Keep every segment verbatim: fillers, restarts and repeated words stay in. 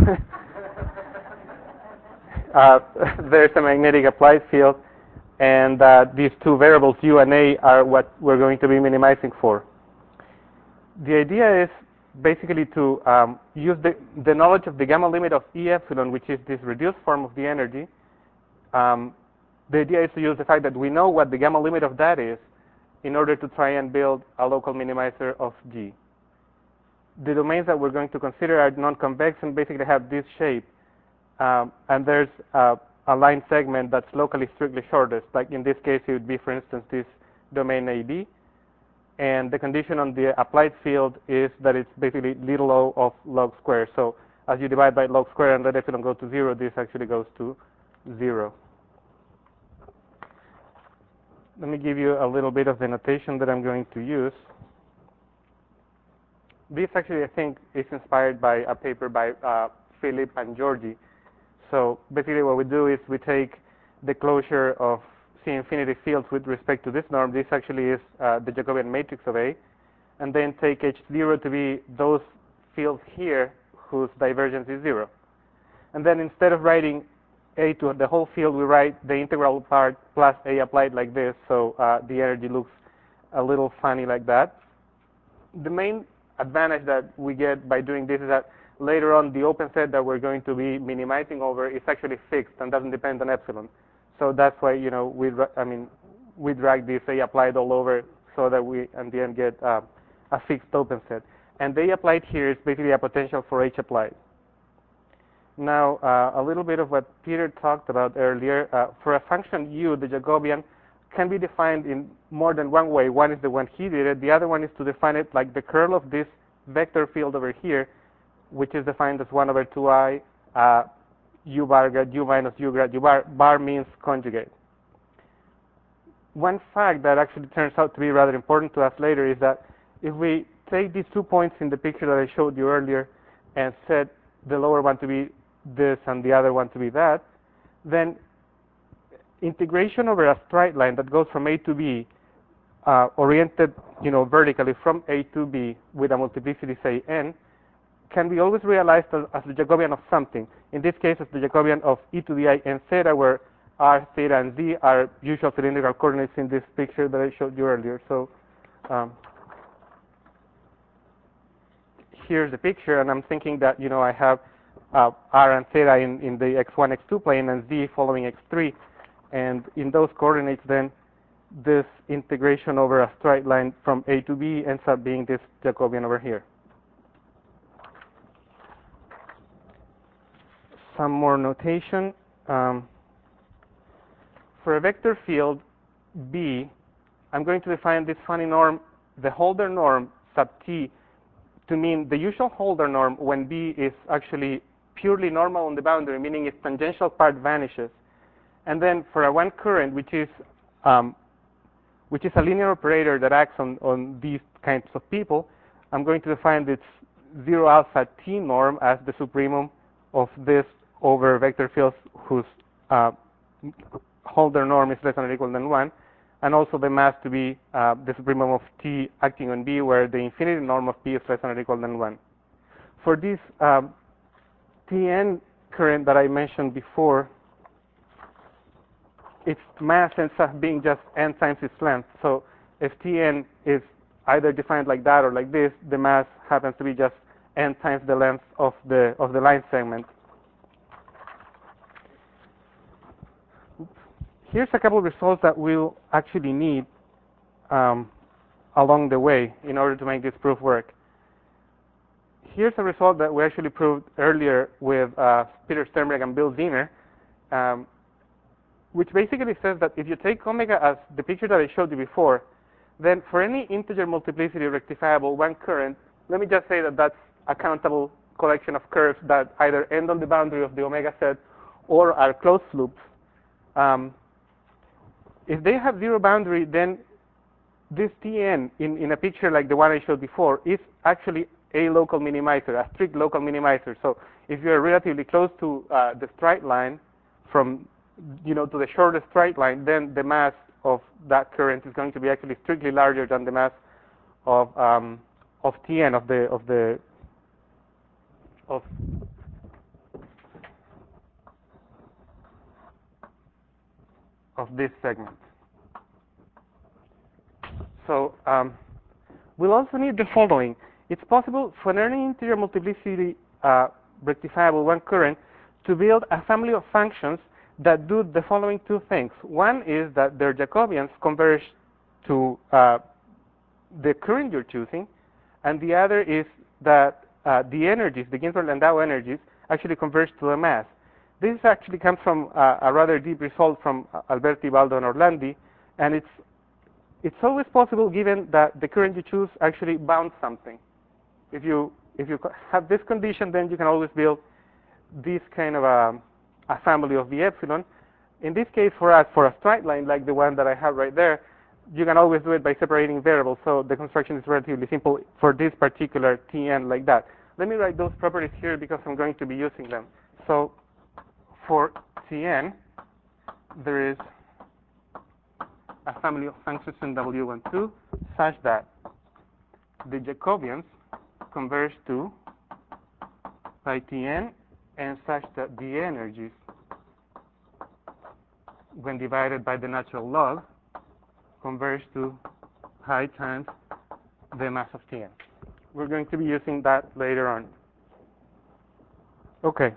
uh, there's a magnetic applied field, and uh, these two variables, U and A, are what we're going to be minimizing for. The idea is basically to um, use the, the knowledge of the gamma limit of E epsilon, which is this reduced form of the energy. Um, the idea is to use the fact that we know what the gamma limit of that is in order to try and build a local minimizer of G. The domains that we're going to consider are non-convex and basically have this shape. Um, and there's uh, a line segment that's locally strictly shortest. Like in this case, it would be, for instance, this domain A B. And the condition on the applied field is that it's basically little o of log square. So as you divide by log square and let epsilon go to zero, this actually goes to zero. Let me give you a little bit of the notation that I'm going to use. This actually, I think, is inspired by a paper by uh, Philip and Georgi. So basically what we do is we take the closure of C infinity fields with respect to this norm. This actually is uh, the Jacobian matrix of A. And then take H zero to be those fields here whose divergence is zero. And then instead of writing A to the whole field, we write the integral part plus A applied like this. So uh, the energy looks a little funny like that. The main advantage that we get by doing this is that later on the open set that we're going to be minimizing over is actually fixed and doesn't depend on epsilon. So that's why, you know, we, I mean, we drag this A applied all over so that we, in the end, get uh, a fixed open set. And the A applied here is basically a potential for H applied. Now, uh, a little bit of what Peter talked about earlier. Uh, for a function U, the Jacobian can be defined in more than one way. One is the one he did it. The other one is to define it like the curl of this vector field over here, which is defined as one over two I uh, U bar grad U minus U grad U bar. Bar means conjugate. One fact that actually turns out to be rather important to us later is that if we take these two points in the picture that I showed you earlier and set the lower one to be this and the other one to be that, then integration over a straight line that goes from A to B, uh, oriented, you know, vertically from A to B with a multiplicity, say n, can be always realized as, as the Jacobian of something. In this case, as the Jacobian of e to the I n theta, where r, theta, and z are usual cylindrical coordinates in this picture that I showed you earlier. So um, here's the picture, and I'm thinking that, you know, I have uh, r and theta in, in the x one, x two plane, and z following x three. And in those coordinates, then, this integration over a straight line from A to B ends up being this Jacobian over here. Some more notation. Um, for a vector field B, I'm going to define this funny norm, the Holder norm sub T, to mean the usual Holder norm when B is actually purely normal on the boundary, meaning its tangential part vanishes. And then for a one current, which is um, which is a linear operator that acts on, on these kinds of people, I'm going to define this zero alpha T norm as the supremum of this over vector fields whose uh, Holder norm is less than or equal than one, and also the mass to be uh, the supremum of T acting on B, where the infinity norm of P is less than or equal than one. For this um, T N current that I mentioned before, its mass ends up being just n times its length. So if Tn is either defined like that or like this, the mass happens to be just n times the length of the of the line segment. Here's a couple of results that we'll actually need um, along the way in order to make this proof work. Here's a result that we actually proved earlier with uh, Peter Sternberg and Bill Zener. Um, which basically says that if you take omega as the picture that I showed you before, then for any integer multiplicity rectifiable one current, let me just say that that's a countable collection of curves that either end on the boundary of the omega set or are closed loops. Um, if they have zero boundary, then this Tn in, in a picture like the one I showed before is actually a local minimizer, a strict local minimizer. So if you're relatively close to uh, the straight line from you know, to the shortest straight line, then the mass of that current is going to be actually strictly larger than the mass of um, of Tn of the of the of of this segment. So um, we'll also need the following. It's possible for any integer multiplicity uh, rectifiable one current to build a family of functions that do the following two things. One is that their Jacobians converge to uh, the current you're choosing, and the other is that uh, the energies, the Ginzburg-Landau energies, actually converge to the mass. This actually comes from uh, a rather deep result from Alberti, Baldo, and Orlandi, and it's it's always possible given that the current you choose actually bounds something. If you if you have this condition, then you can always build this kind of a, a family of the epsilon. In this case, for us, for a straight line like the one that I have right there, you can always do it by separating variables, so the construction is relatively simple for this particular T n like that. Let me write those properties here because I'm going to be using them. So for T n, there is a family of functions in W one two such that the Jacobians converge to pi T n and such that the energies, when divided by the natural log, converge to pi times the mass of T n. We're going to be using that later on. Okay.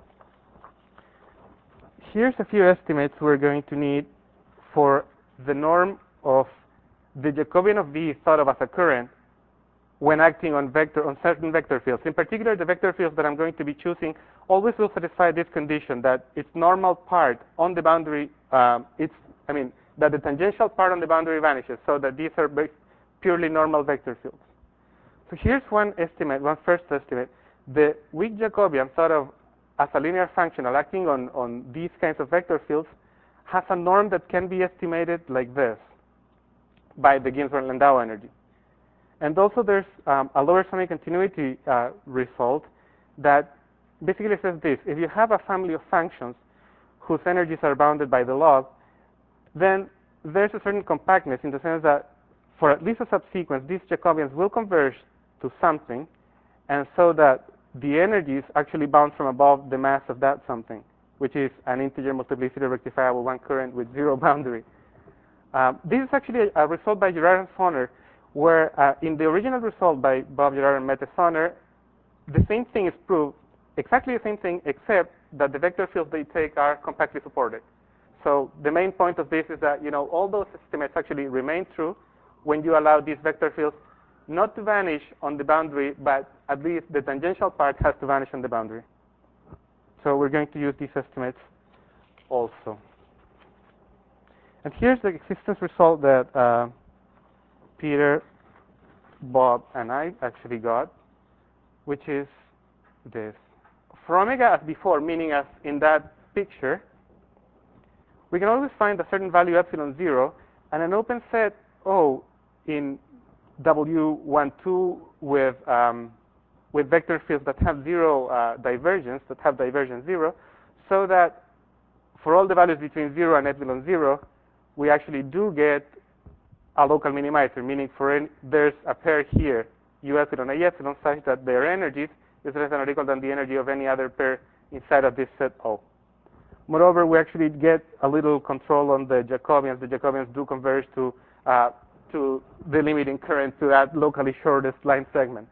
Here's a few estimates we're going to need for the norm of the Jacobian of V thought of as a current when acting on vector on certain vector fields. In particular, the vector fields that I'm going to be choosing always will satisfy this condition that its normal part on the boundary, um, it's I mean that the tangential part on the boundary vanishes, so that these are purely normal vector fields. So here's one estimate, one first estimate. The weak Jacobian thought of as a linear functional acting on, on these kinds of vector fields has a norm that can be estimated like this by the Ginzburg-Landau energy. And also there's um, a lower semi-continuity uh, result that basically says this. If you have a family of functions whose energies are bounded by the log, then there's a certain compactness in the sense that for at least a subsequence, these Jacobians will converge to something, and so that the energies actually bound from above the mass of that something, which is an integer multiplicity rectifiable one current with zero boundary. Um, this is actually a, a result by Girard and Sonner, where uh, in the original result by Bob Girard and Mette Sonner, the same thing is proved, exactly the same thing, except that the vector fields they take are compactly supported. So the main point of this is that you know all those estimates actually remain true when you allow these vector fields not to vanish on the boundary, but at least the tangential part has to vanish on the boundary. So we're going to use these estimates also. And here's the existence result that uh, Peter, Bob, and I actually got, which is this. For omega as before, meaning as in that picture, we can always find a certain value epsilon zero and an open set O in W one two with um, with vector fields that have zero uh, divergence, that have divergence zero, so that for all the values between zero and epsilon zero, we actually do get a local minimizer, meaning for any, there's a pair here, U epsilon A epsilon, such that their energies is less than or equal than the energy of any other pair inside of this set O. Moreover, we actually get a little control on the Jacobians. The Jacobians do converge to uh, to the limiting current to that locally shortest line segment.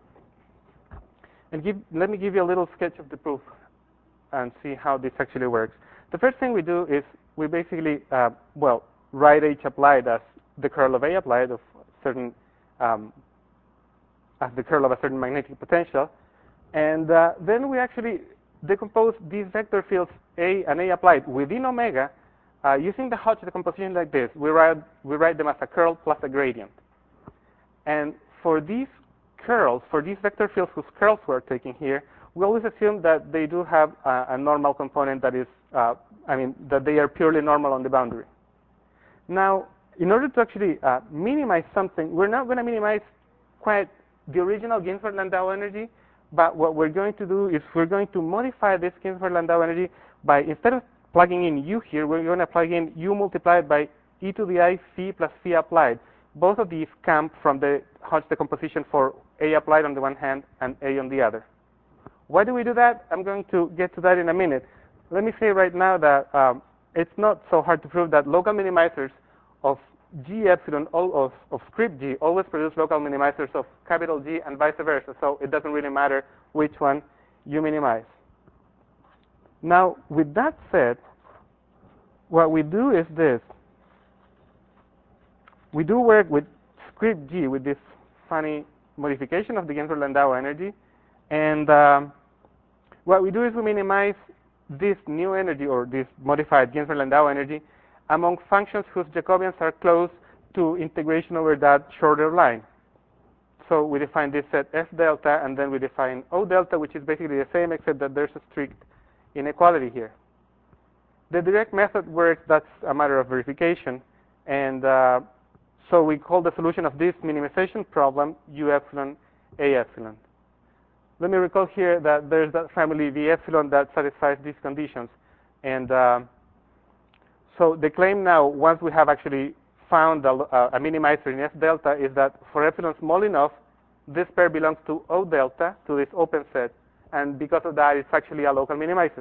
And give, let me give you a little sketch of the proof and see how this actually works. The first thing we do is we basically, uh, well, write H applied as the curl of A applied of certain, um, as the curl of a certain magnetic potential. And uh, then we actually decompose these vector fields A and A applied within omega uh, using the Hodge decomposition like this. We write, we write them as a curl plus a gradient. And for these curls, for these vector fields whose curls we're taking here, we always assume that they do have a, a normal component that is, uh, I mean, that they are purely normal on the boundary. Now, in order to actually uh, minimize something, we're not going to minimize quite the original Ginzburg-Landau energy, but what we're going to do is we're going to modify this Ginzburg-Landau energy by, instead of plugging in U here, we're going to plug in U multiplied by e to the I phi plus phi applied. Both of these come from the Hodge decomposition for A applied on the one hand and A on the other. Why do we do that? I'm going to get to that in a minute. Let me say right now that um, it's not so hard to prove that local minimizers of G epsilon of, of script G always produce local minimizers of capital G and vice versa. So it doesn't really matter which one you minimize. Now, with that said, what we do is this. We do work with script G, with this funny modification of the Gensler-Landau energy. And um, what we do is we minimize this new energy, or this modified Gensler-Landau energy, among functions whose Jacobians are close to integration over that shorter line. So we define this set F delta, and then we define O delta, which is basically the same, except that there's a strict inequality here. The direct method works, that's a matter of verification. And uh, so we call the solution of this minimization problem U epsilon A epsilon. Let me recall here that there's that family V epsilon that satisfies these conditions. And uh, so the claim now, once we have actually found a, a minimizer in F delta, is that for epsilon small enough, this pair belongs to O delta, to this open set. And because of that, it's actually a local minimizer.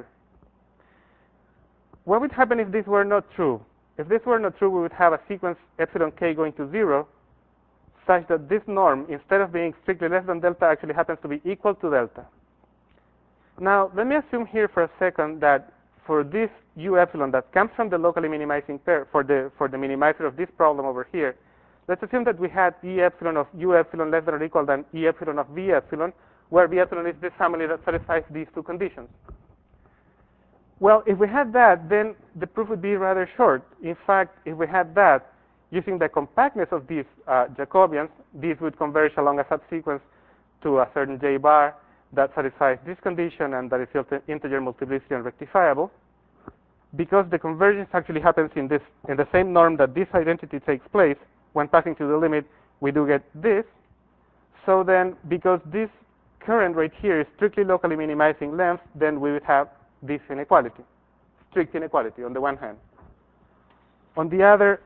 What would happen if this were not true? If this were not true, we would have a sequence epsilon k going to zero, such that this norm, instead of being strictly less than delta, actually happens to be equal to delta. Now, let me assume here for a second that for this U epsilon that comes from the locally minimizing pair, for the, for the minimizer of this problem over here, let's assume that we had E epsilon of U epsilon less than or equal than E epsilon of V epsilon, where V epsilon is this family that satisfies these two conditions. Well, if we had that, then the proof would be rather short. In fact, if we had that, using the compactness of these uh, Jacobians, these would converge along a subsequence to a certain J bar that satisfies this condition and that is integer multiplicity and rectifiable. Because the convergence actually happens in this in the same norm that this identity takes place, when passing to the limit, we do get this. So then, because this current right here is strictly locally minimizing length, then we would have this inequality, strict inequality on the one hand. On the other,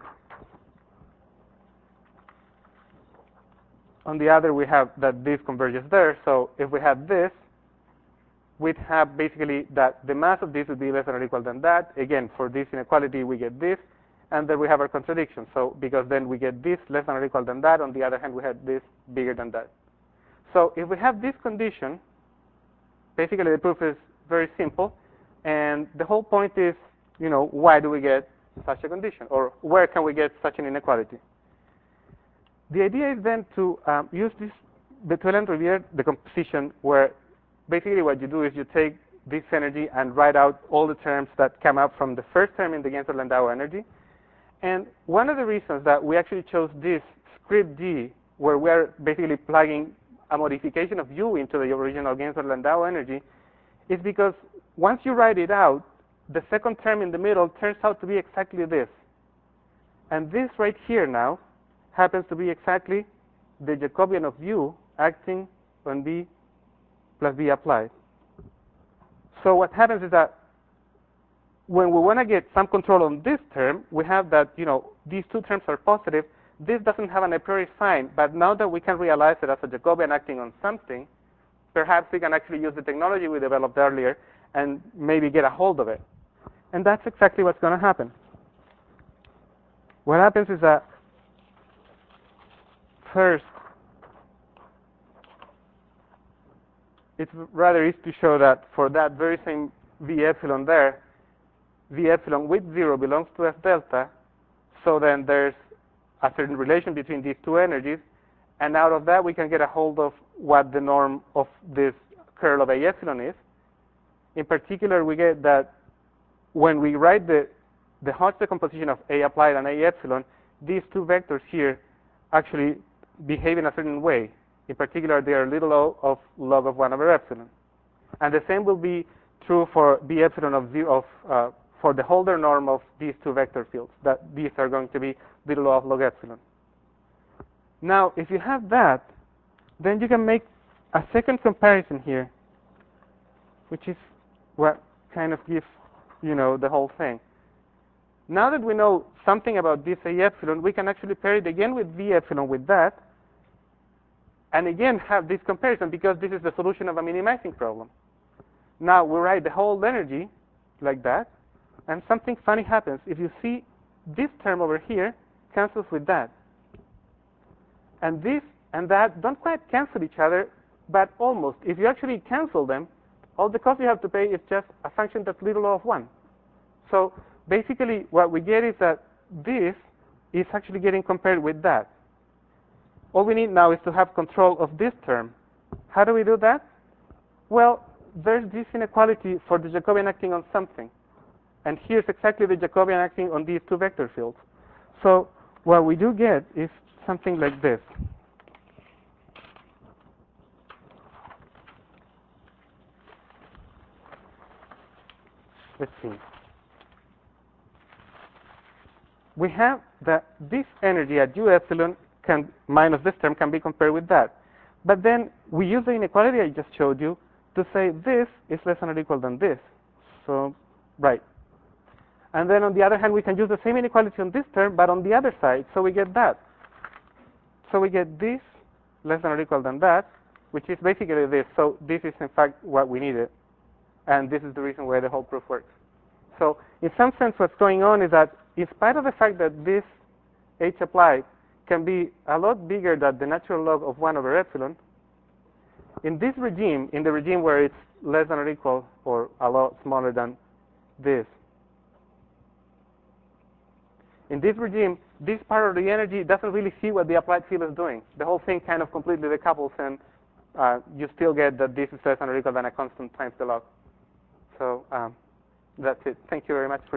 on the other, we have that this converges there. So if we have this, we'd have basically that the mass of this would be less than or equal than that. Again, for this inequality, we get this, and then we have our contradiction. So because then we get this less than or equal than that. On the other hand, we have this bigger than that. So if we have this condition, basically the proof is very simple. And the whole point is, you know, why do we get such a condition? Or where can we get such an inequality? The idea is then to um, use this Betuel-Riviere decomposition, where basically what you do is you take this energy and write out all the terms that come up from the first term in the Gensler-Landau energy. And one of the reasons that we actually chose this script G, where we're basically plugging a modification of U into the original Gensler-Landau energy, is because once you write it out, the second term in the middle turns out to be exactly this. And this right here now happens to be exactly the Jacobian of U acting on B plus B applied. So what happens is that when we want to get some control on this term, we have that, you know, these two terms are positive. This doesn't have an a priori sign, but now that we can realize it as a Jacobian acting on something, perhaps we can actually use the technology we developed earlier and maybe get a hold of it. And that's exactly what's going to happen. What happens is that first, it's rather easy to show that for that very same V epsilon there, V epsilon with zero belongs to F delta. So then there's a certain relation between these two energies. And out of that, we can get a hold of what the norm of this curl of A epsilon is. In particular, we get that when we write the, the Hodge decomposition of A applied and A epsilon, these two vectors here actually behave in a certain way. In particular, they are little o of log of one over epsilon. And the same will be true for B epsilon of zero, of, uh, for the Holder norm of these two vector fields, that these are going to be little o of log epsilon. Now, if you have that, then you can make a second comparison here, which is what kind of gives, you know, the whole thing. Now that we know something about this A epsilon, we can actually pair it again with V epsilon with that, and again have this comparison, because this is the solution of a minimizing problem. Now we write the whole energy like that, And something funny happens. If you see this term over here cancels with that. And this and that don't quite cancel each other, but almost. If you actually cancel them, all the cost you have to pay is just a function that's little of one. So basically what we get is that this is actually getting compared with that. All we need now is to have control of this term. How do we do that? Well, there's this inequality for the Jacobian acting on something. And here's exactly the Jacobian acting on these two vector fields. So what we do get is something like this. Let's see. We have that this energy at U epsilon can, minus this term, can be compared with that. But then we use the inequality I just showed you to say this is less than or equal than this. So, right. And then on the other hand, we can use the same inequality on this term, but on the other side, so we get that. So we get this less than or equal than that, which is basically this. So this is, in fact, what we needed. And this is the reason why the whole proof works. So in some sense, what's going on is that in spite of the fact that this H applied can be a lot bigger than the natural log of one over epsilon, in this regime, in the regime where it's less than or equal or a lot smaller than this, in this regime, this part of the energy doesn't really see what the applied field is doing. The whole thing kind of completely decouples, and uh, you still get that this is less than or equal than a constant times the log. So um, that's it. Thank you very much for